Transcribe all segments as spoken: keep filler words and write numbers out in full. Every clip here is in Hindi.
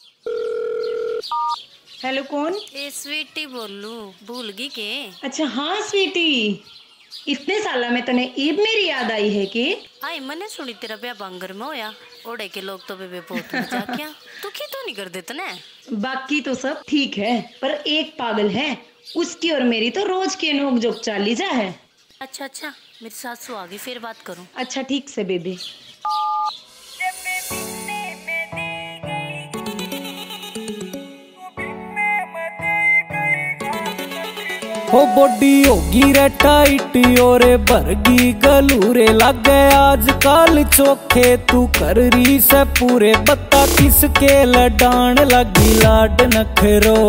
हेलो कौन? ए स्वीटी बोलू, भूल गई के? अच्छा हाँ स्वीटी, इतने साल में तने ईद मेरी याद आई है कि? आई मैंने सुनी तेरा ब्याह बांगर में होया। ओड़े के लोग तो बेबे बहुत मजाक किया। तू की तो नहीं कर देता ना? बाकी तो सब ठीक है, पर एक पागल है, उसकी और मेरी तो रोज की नोक जोक चाली जा है। अच्छा अच्छा, मेरी सासू आ गई, फिर बात करूं। अच्छा ठीक से बेबी। हो बॉडी होगी रे टाइट और भरगी गलूरे लगे आजकल चोखे तू कर रही से पूरे बता किसके लडान लगी लाड नखरो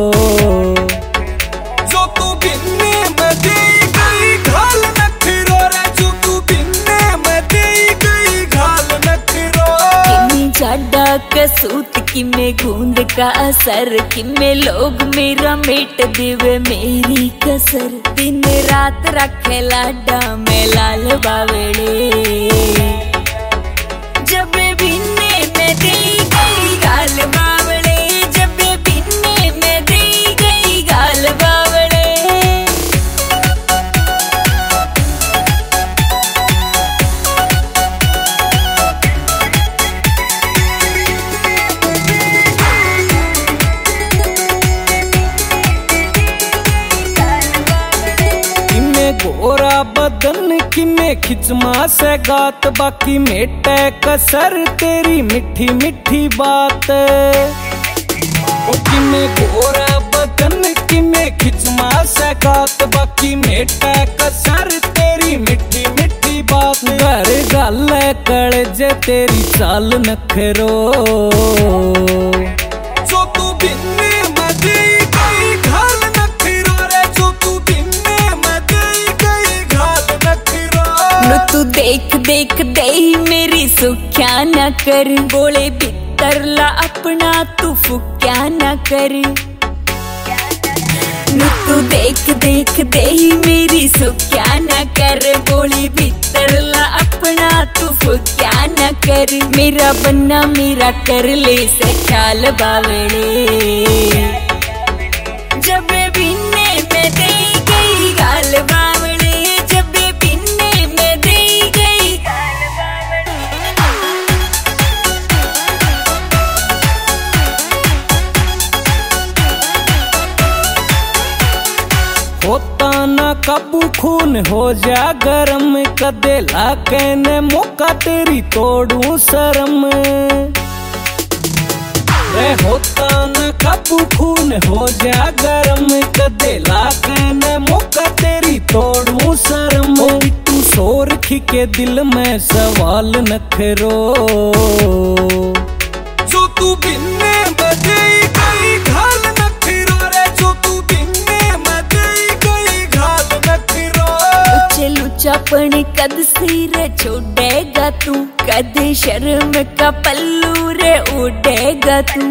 जो तू बिन्ने में दी गई घाल नखरो रे जो तू बिन्ने में दी गई घाल नखरो किन्नी जाडा कसूत किमे गूंद का असर किमे लोग मेरा मेट देवे मेरी कसर दिन रात रखे लाडा में लाल बावड़े जब बिन्ने में दी गई गाल बावड़े जब बिन्ने में दी गई गाल बावड़े गोरा बदन की में खिचमा से गात बाकी मेटे कसर तेरी मिठी मिठी बात ओ कि में गोरा बदन की में खिचमा से गात बाकी मेटे कसर तेरी मिठी मिठी बात घर गल कड़ जे तेरी चाल नखरो जो तू बिन्ने में दी गई घाल नखरो रे जो तू बिन्ने में दी गई घाल नखरो नु तू देख देख दे मेरी सुख्या न कर बोले भीतर ला अपना तू फुक्या न कर नु तू देख देख दे मेरी सुख्या न कर बोले भीतर ला अपना तू फुक्या न कर मेरा बन्ना मेरा कर ले से ख्याल बावड़े जब बिन्ने में दे गई गाल बावड़े जब बिन्ने में दे गई गाल होता ना काबू खून हो जा गरम कदे लाके ने मौका तेरी तोड़ू शर्म रे होता ना काबू खून हो जा गरम कदे लाके ने मौका तेरी तोड़ू शर्म तू शोर के दिल में सवाल नखरो जो तू बिन्ने में दी गई घाल नखरो रे जो तू बिन्ने में दी गई घाल नखरो लुचे लुचापन कद सिर छोड़ेगा तू कद शर्म का पल्लू रे उड़ेगा तू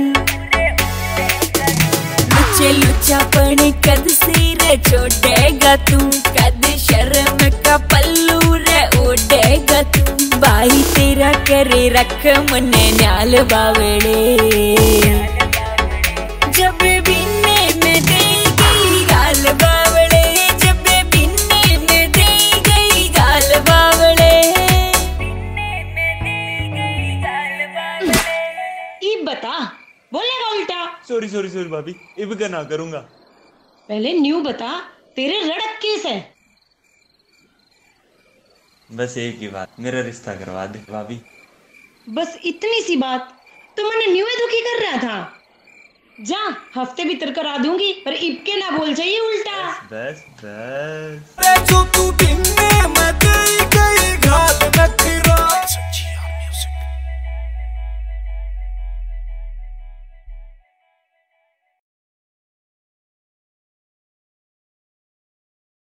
लुचे लुचापन कद सिर छोड़ेगा तू कद शर्म का पल्लू रे उड़ेगा तू भाई तेरा करे रख मने न्याल बावड़े जब बिन्ने में दे गई गाल बावड़े जब बिन्ने में दे गई गाल बावड़े ई बता, बोलेगा उल्टा? सॉरी सॉरी सॉरी भाभी, इब का ना करूंगा। पहले न्यू बता, तेरे रड़क केस है। बस एक ही बात, मेरा रिश्ता करवा दे भाभी। बस इतनी सी बात तो मैंने न्यू दुखी कर रहा था। जा हफ्ते भीतर करा दूंगी, पर इबके ना बोल चाहिए उल्टा। बस बस जो तू बिन्ने में दी गई घाल नखरो